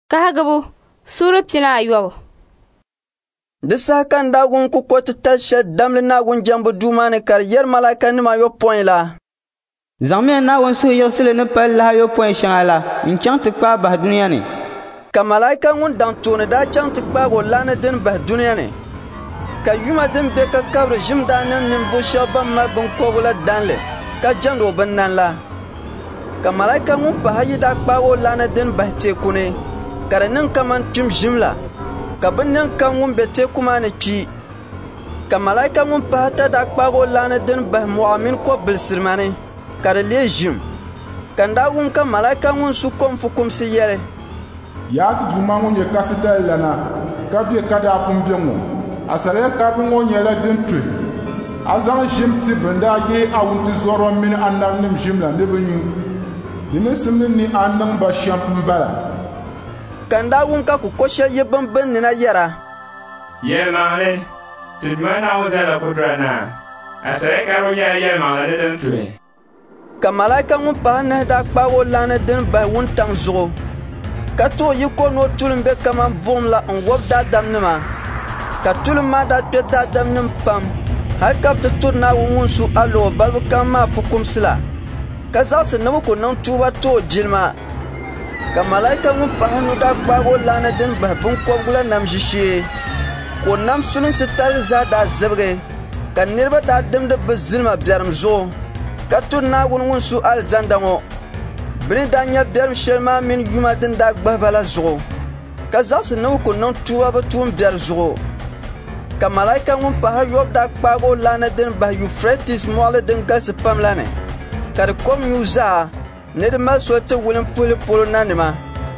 Kahagabu sura pina ayuwa. Disa kan dagun ku ko ta shed damle nagun jambu dumane kar yer malaika ni ma yo point la. Zamme nagun su yo sele ne pal la yo point shala. In chant pa ba dunia ne. Ka malaika ngun dan tone da chant pa go lana den ba dunia ne. Ka yuma den be ka kabre jim danan nim bo shaba ma bon ko wala danle. Ka jando ban nan la. Ka malaika ngun pa hayi da pa go lana den ba te kune. Karanin kaman tum jimla. Ka binnin kan wun bete kuma ne ki ka malaika mun pata da kpago lana din bah mu'min ko bilsirmane kada le jim kan da wun ka malaika mun su kom fukum si yele ya tu juma ngun ye kasita lana ka bi ka da pum biengo asare ka bi ngun ye la din tu azan jim ti benda ye awun ti zoro min annam nim jimla ne binyu dinin simnin ni annam ba shampum bala kanda wun ka ku koshe yebban ben na yara yel mangale tudmana wuzala kudrana asare karo ya yel mangale den tuwe ka malaika mun pa na da kpago lana den ba wun tang zo ka to yi ko no tulun be kaman vom la on wobda damnima ka tulun ma da tedda damnim pam har ka ta turna wun su alo babu kama fukum sila ka za su namu ko nan tuba to jilma ka malaika mun pa hanu da kpago lana den ba bun ko gula nam jishe ko nam sunin sitar za da zabge ka nirba da dam da bazilma biaram zo ka tun na gun su alzandango bin da nya biaram shelma min yuma den da gbabala zo ka za su namu ko nan tuwa ba tuum biar zo ka malaika mun pa ha yob da kpago lana den ba Euphrates mole den gal se pamlane ka kom yuza ned ma so te wulin polo nanima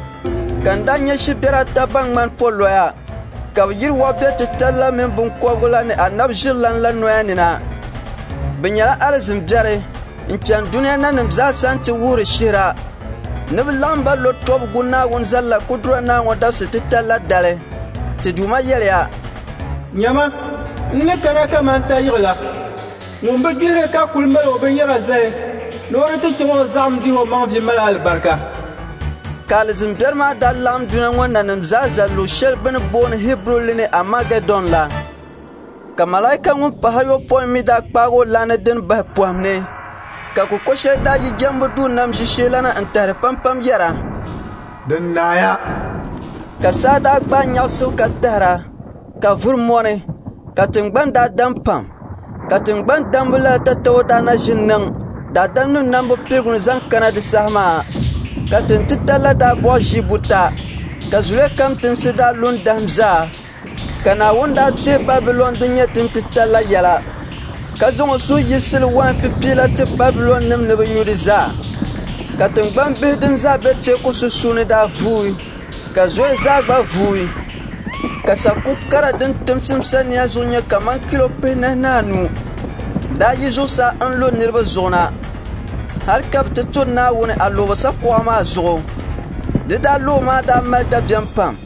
kanda nya shibera tabang man poloya ka yir wabde te talla men bun kogula ne anab jillan la noyanina binyala alzim jare inchan dunya nanim za santi wuri shira nib lamba lo tob guna won zalla kudra na wada se te talla dale te duma yelya nyama ne karaka man tayigla mumbe gire ka kulmal obeyara zay lori ti chimo zam di wo mang vi mal albarka kalzim derma dalam dunan wannan namzaza lo shel bin bon hebrew line amagedon la ka malaika mun pa hayo point mi da kpago lana den ba poamne ka ku koshe da yi jambu du nam shishelana antare pampam yara den naya ka sada gba nyasu ka tara ka vurmone ka tingban da dampam ka tingban dambula ta tawda na jinnan da damnu nambo pilgun zan kana di sahma ka tin titala da bo jibuta ka zule kam tin sida lun damza kana wonda te babylon dinya tin titala yala ka zongo su yisil wan pipila te babylon nim ne binyudiza ka tin ban bidin za be te ko susuni da vui ka zwe za gba vui ka saku kara din timsim sania zunya kaman kilo pe nanu da yizo sa an lo nirba zona har kab ta tun na wuni a loba sa kuwa ma zuwa da lo ma da mai da biyan pam